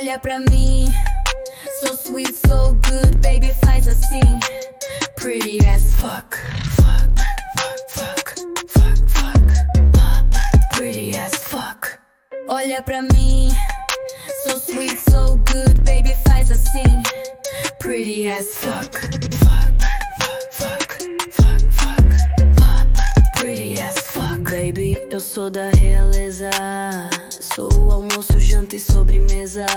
Olha pra mim, so sweet, so good, baby, faz assim. Pretty as fuck, fuck, fuck, fuck, fuck, pretty as fuck. Olha pra mim, so sweet, so good, baby, faz assim. Pretty as fuck, fuck, fuck, fuck, fuck, pretty as fuck. Baby, eu sou da realeza, sou o almoço, janta e sobremesa.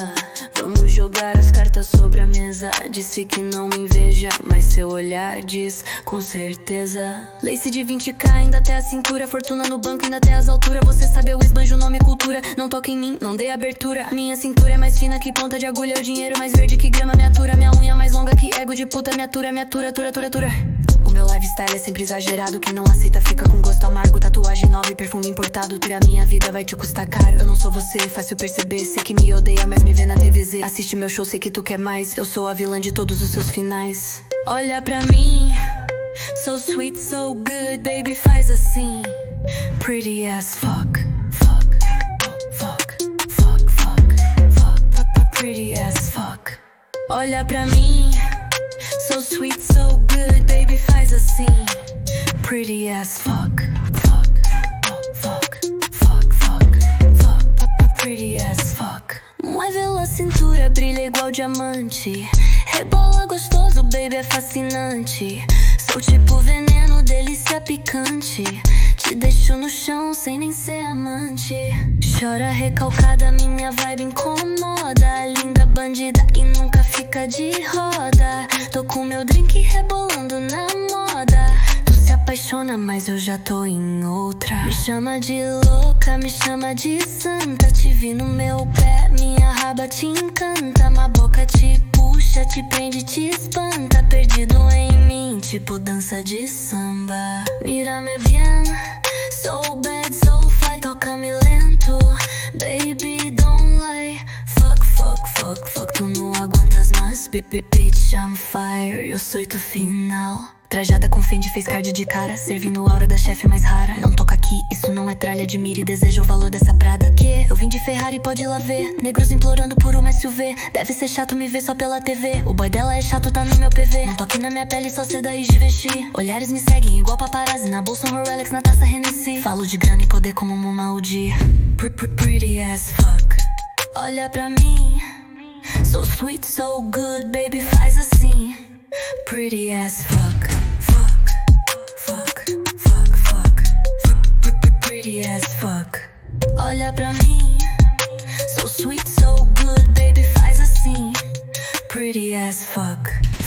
Vamos jogar as cartas sobre a mesa. Disse que não me inveja, mas seu olhar diz com certeza. Lace de 20k ainda até a cintura, fortuna no banco ainda até as alturas. Você sabe, eu esbanjo, nome e cultura. Não toque em mim, não dê abertura. Minha cintura é mais fina que ponta de agulha. O dinheiro mais verde que grama, me atura. Minha unha mais longa que ego de puta. Me atura, tura. O meu lifestyle é sempre exagerado. Quem não aceita fica com gosto amargo. Tatuagem nova e perfume importado. Ter a minha vida vai te custar caro. Eu não sou você, fácil perceber. Sei que me odeia, mas me vê na TVZ. Assiste meu show, sei que tu quer mais. Eu sou a vilã de todos os seus finais. Olha pra mim, so sweet, so good, baby, faz assim. Pretty as fuck, fuck, fuck, fuck, fuck, fuck, pretty as fuck. Olha pra mim, so sweet, so good, baby, faz assim. Pretty as fuck, fuck, fuck, fuck, fuck, fuck, pretty as fuck. Mueve a cintura, brilha igual diamante. Rebola gostoso, baby, é fascinante. Sou tipo veneno, delícia picante. Te deixo no chão sem nem ser amante. Chora recalcada, minha vibe incomoda. Linda bandida e nunca fica de roda. Tô com meu drink rebolando na moda. Tu se apaixona, mas eu já tô em outra. Me chama de louca, me chama de santa. Te vi no meu pé, minha raba te encanta. Uma boca te puxa, te prende, te espanta. Perdido em mim, tipo dança de samba. Mírame bien, so bad, so fly. Toca-me lento, baby, don't lie. Fuck, fuck, fuck, fuck, tu não aguentas mais. Bitch, I'm fire, eu sou tu final. Trajada com Fendi, fez cardio de cara. Servindo aura da chefe mais rara. Não toca aqui, isso não é tralha. Admire e deseja o valor dessa prada. Que eu vim de Ferrari, pode ir lá ver. Negros implorando por uma SUV. Deve ser chato me ver só pela TV. O boy dela é chato, tá no meu PV. Não toque na minha pele, só cê daí de vestir. Olhares me seguem igual paparazzi. Na bolsa um Rolex, na taça Hennessy. Falo de grana e poder como uma Audi. Pretty as fuck. Olha pra mim, so sweet, so good, baby, faz assim. Pretty as fuck. Pretty as fuck. Olha pra mim, so sweet, so good, baby, faz assim. Pretty as fuck.